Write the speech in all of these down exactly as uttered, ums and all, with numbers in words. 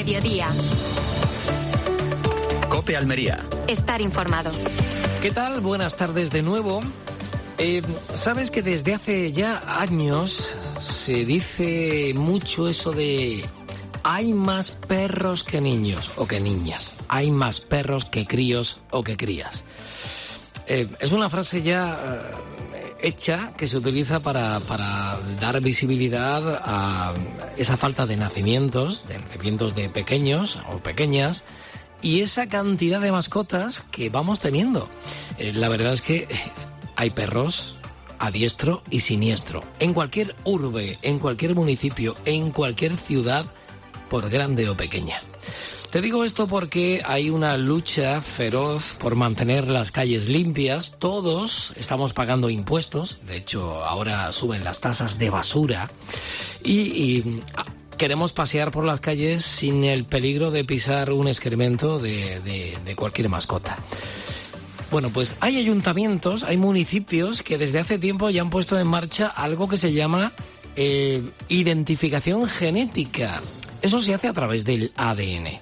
Mediodía. COPE Almería. Estar informado. ¿Qué tal? Buenas tardes de nuevo. Eh, Sabes que desde hace ya años se dice mucho eso de hay más perros que niños o que niñas. Hay más perros que críos o que crías. Eh, es una frase ya eh, hecha que se utiliza para, para dar visibilidad a esa falta de nacimientos, de nacimientos de pequeños o pequeñas, y esa cantidad de mascotas que vamos teniendo. Eh, la verdad es que hay perros a diestro y siniestro. En cualquier urbe, en cualquier municipio, en cualquier ciudad, por grande o pequeña. Te digo esto porque hay una lucha feroz por mantener las calles limpias. Todos estamos pagando impuestos. De hecho, ahora suben las tasas de basura. Y... y queremos pasear por las calles sin el peligro de pisar un excremento de, de, de cualquier mascota. Bueno, pues hay ayuntamientos, hay municipios que desde hace tiempo ya han puesto en marcha algo que se llama eh, identificación genética. Eso se hace a través del A D N.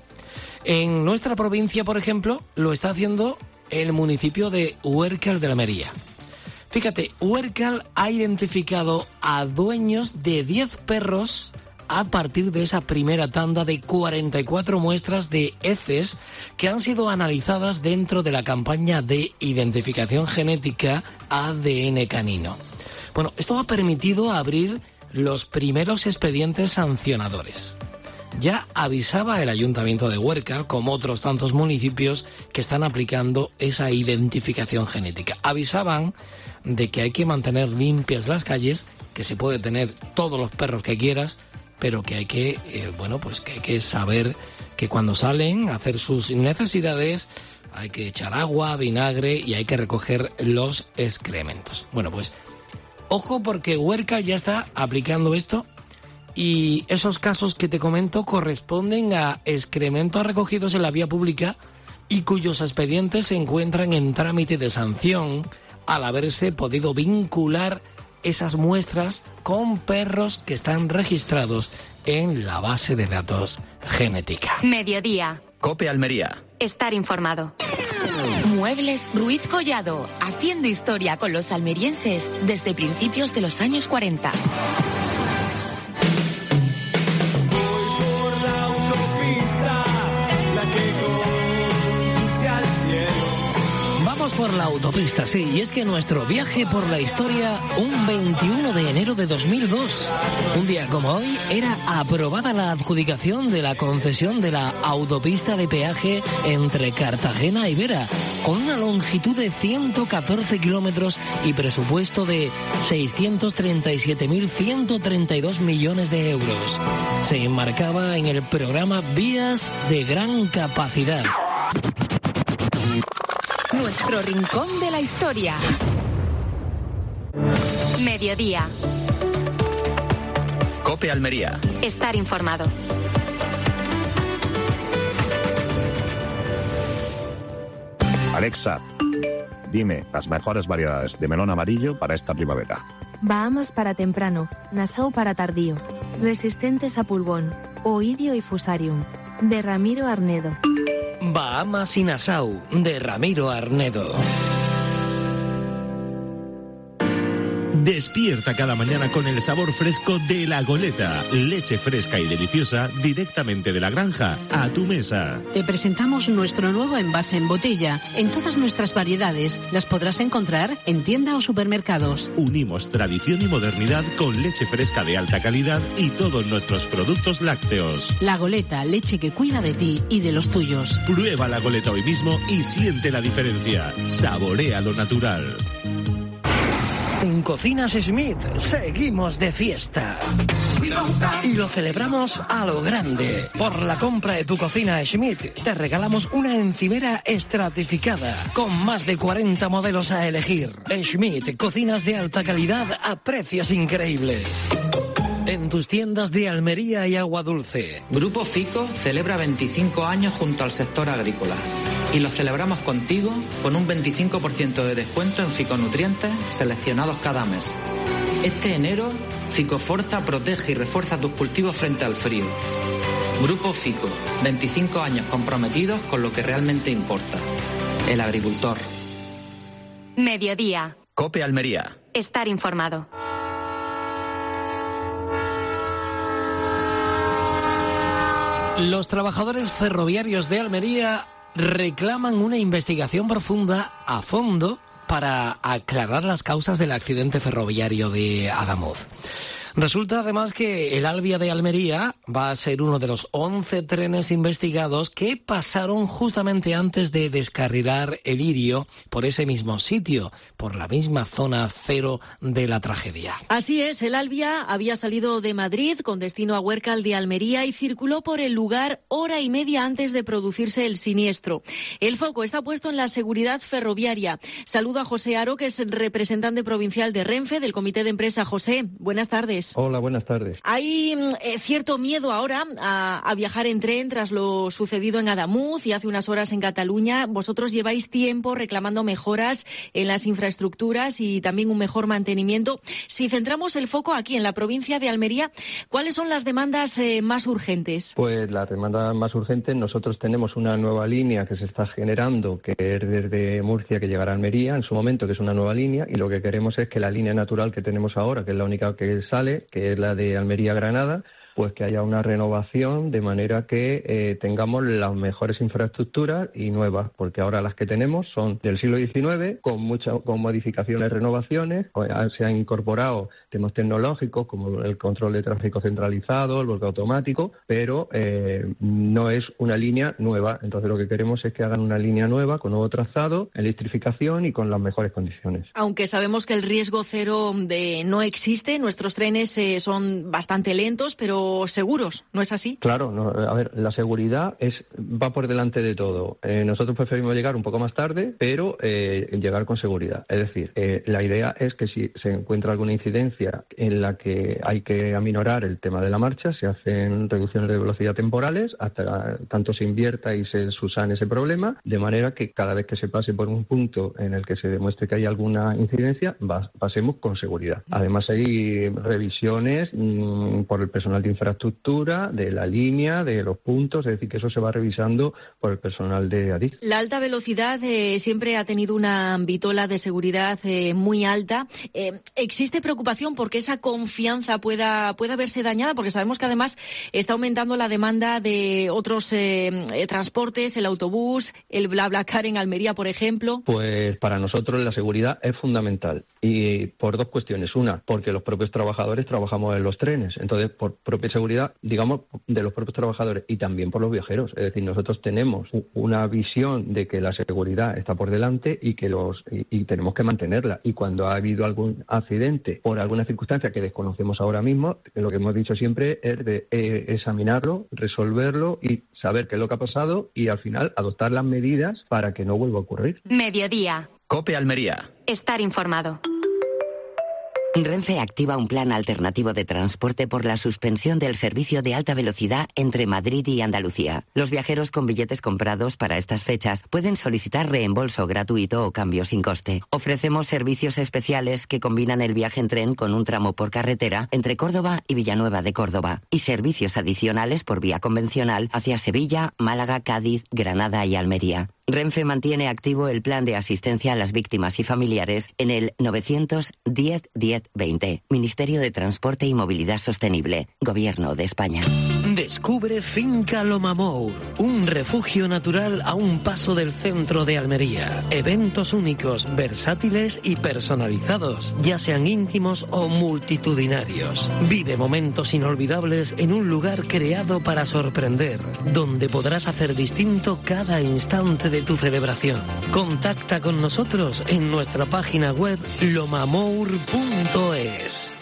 En nuestra provincia, por ejemplo, lo está haciendo el municipio de Huércal de Almería. Fíjate, Huércal ha identificado a dueños de diez perros a partir de esa primera tanda de cuarenta y cuatro muestras de heces que han sido analizadas dentro de la campaña de identificación genética A D N canino. Bueno, esto ha permitido abrir los primeros expedientes sancionadores. Ya avisaba el Ayuntamiento de Huércal, como otros tantos municipios que están aplicando esa identificación genética. Avisaban de que hay que mantener limpias las calles, que se puede tener todos los perros que quieras, pero que hay que, eh, bueno, pues que hay que saber que cuando salen a hacer sus necesidades hay que echar agua, vinagre y hay que recoger los excrementos. Bueno, pues ojo porque Huércal ya está aplicando esto y esos casos que te comento corresponden a excrementos recogidos en la vía pública y cuyos expedientes se encuentran en trámite de sanción al haberse podido vincular esas muestras con perros que están registrados en la base de datos genética. Mediodía. COPE Almería. Estar informado. Muebles Ruiz Collado, haciendo historia con los almerienses desde principios de los años cuarenta. Por la autopista, sí, y es que nuestro viaje por la historia, un veintiuno de enero de dos mil dos, un día como hoy, era aprobada la adjudicación de la concesión de la autopista de peaje entre Cartagena y Vera, con una longitud de ciento catorce kilómetros y presupuesto de seiscientos treinta y siete mil ciento treinta y dos millones de euros. Se enmarcaba en el programa Vías de Gran Capacidad. Nuestro rincón de la historia. Mediodía. COPE Almería. Estar informado. Alexa, dime las mejores variedades de melón amarillo para esta primavera. Bahamas para temprano, Nassau para tardío, resistentes a pulgón, Oidio y Fusarium, de Ramiro Arnedo. Bahamas y Nassau, de Ramiro Arnedo. Despierta cada mañana con el sabor fresco de La Goleta. Leche fresca y deliciosa directamente de la granja a tu mesa. Te presentamos nuestro nuevo envase en botella. En todas nuestras variedades las podrás encontrar en tienda o supermercados. Unimos tradición y modernidad con leche fresca de alta calidad y todos nuestros productos lácteos. La Goleta, leche que cuida de ti y de los tuyos. Prueba La Goleta hoy mismo y siente la diferencia. Saborea lo natural. En Cocinas Schmidt seguimos de fiesta. Y lo celebramos a lo grande. Por la compra de tu cocina Schmidt, te regalamos una encimera estratificada con más de cuarenta modelos a elegir. Schmidt, cocinas de alta calidad a precios increíbles. En tus tiendas de Almería y Agua Dulce. Grupo Fico celebra veinticinco años junto al sector agrícola. Y lo celebramos contigo con un veinticinco por ciento de descuento en ficonutrientes seleccionados cada mes. Este enero, Ficoforza protege y refuerza tus cultivos frente al frío. Grupo Fico, veinticinco años comprometidos con lo que realmente importa, el agricultor. Mediodía. COPE Almería. Estar informado. Los trabajadores ferroviarios de Almería reclaman una investigación profunda a fondo para aclarar las causas del accidente ferroviario de Adamuz. Resulta además que el Alvia de Almería va a ser uno de los once trenes investigados que pasaron justamente antes de descarrilar el Irio por ese mismo sitio, por la misma zona cero de la tragedia. Así es, el Alvia había salido de Madrid con destino a Huércal de Almería y circuló por el lugar hora y media antes de producirse el siniestro. El foco está puesto en la seguridad ferroviaria. Saludo a José Aro, que es representante provincial de Renfe, del Comité de Empresa. José, buenas tardes. Hola, buenas tardes. Hay eh, cierto miedo ahora a, a viajar en tren tras lo sucedido en Adamuz y hace unas horas en Cataluña. Vosotros lleváis tiempo reclamando mejoras en las infraestructuras y también un mejor mantenimiento. Si centramos el foco aquí en la provincia de Almería, ¿cuáles son las demandas eh, más urgentes? Pues las demandas más urgentes, nosotros tenemos una nueva línea que se está generando, que es desde Murcia que llegará a Almería en su momento, que es una nueva línea, y lo que queremos es que la línea natural que tenemos ahora, que es la única que sale, que es la de Almería-Granada, pues que haya una renovación de manera que eh, tengamos las mejores infraestructuras y nuevas, porque ahora las que tenemos son del siglo diecinueve, con muchas con modificaciones, renovaciones, se han incorporado temas tecnológicos como el control de tráfico centralizado, el bloqueo automático, pero eh, no es una línea nueva. Entonces lo que queremos es que hagan una línea nueva, con nuevo trazado, electrificación y con las mejores condiciones. Aunque sabemos que el riesgo cero de no existe, nuestros trenes eh, son bastante lentos, pero seguros, ¿no es así? Claro, no, a ver, la seguridad es va por delante de todo. Eh, nosotros preferimos llegar un poco más tarde, pero eh, llegar con seguridad. Es decir, eh, la idea es que si se encuentra alguna incidencia en la que hay que aminorar el tema de la marcha, se hacen reducciones de velocidad temporales hasta tanto se invierta y se subsane ese problema, de manera que cada vez que se pase por un punto en el que se demuestre que hay alguna incidencia, va, pasemos con seguridad. Además hay revisiones mmm, por el personal de infraestructura, de la línea, de los puntos, es decir, que eso se va revisando por el personal de Adif. La alta velocidad eh, siempre ha tenido una vitola de seguridad eh, muy alta. Eh, ¿Existe preocupación porque esa confianza pueda, pueda verse dañada? Porque sabemos que además está aumentando la demanda de otros eh, eh, transportes, el autobús, el BlaBlaCar en Almería, por ejemplo. Pues para nosotros la seguridad es fundamental y por dos cuestiones. Una, porque los propios trabajadores trabajamos en los trenes, entonces por propia seguridad, digamos, de los propios trabajadores y también por los viajeros. Es decir, nosotros tenemos una visión de que la seguridad está por delante y que los y, y tenemos que mantenerla. Y cuando ha habido algún accidente por alguna circunstancia que desconocemos ahora mismo, lo que hemos dicho siempre es de eh, examinarlo, resolverlo y saber qué es lo que ha pasado y al final adoptar las medidas para que no vuelva a ocurrir. Mediodía. COPE Almería. Estar informado. Renfe activa un plan alternativo de transporte por la suspensión del servicio de alta velocidad entre Madrid y Andalucía. Los viajeros con billetes comprados para estas fechas pueden solicitar reembolso gratuito o cambio sin coste. Ofrecemos servicios especiales que combinan el viaje en tren con un tramo por carretera entre Córdoba y Villanueva de Córdoba y servicios adicionales por vía convencional hacia Sevilla, Málaga, Cádiz, Granada y Almería. Renfe mantiene activo el plan de asistencia a las víctimas y familiares en el novecientos diez diez veinte. Ministerio de Transporte y Movilidad Sostenible. Gobierno de España. Descubre Finca Lomamour, un refugio natural a un paso del centro de Almería. Eventos únicos, versátiles y personalizados, ya sean íntimos o multitudinarios. Vive momentos inolvidables en un lugar creado para sorprender, donde podrás hacer distinto cada instante de tu celebración. Contacta con nosotros en nuestra página web lomamour punto es.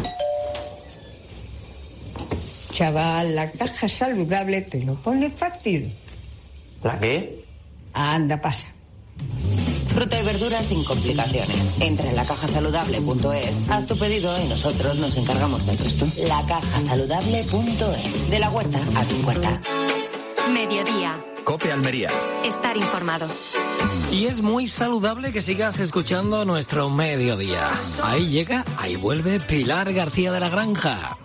Chaval, la caja saludable te lo pone fácil. ¿La qué? Anda, pasa. Fruta y verduras sin complicaciones. Entra en la caja saludable punto es, haz tu pedido y nosotros nos encargamos del resto. la caja saludable punto es. De la huerta a tu puerta. Mediodía. COPE Almería. Estar informado. Y es muy saludable que sigas escuchando nuestro Mediodía. Ahí llega, ahí vuelve Pilar García de la Granja.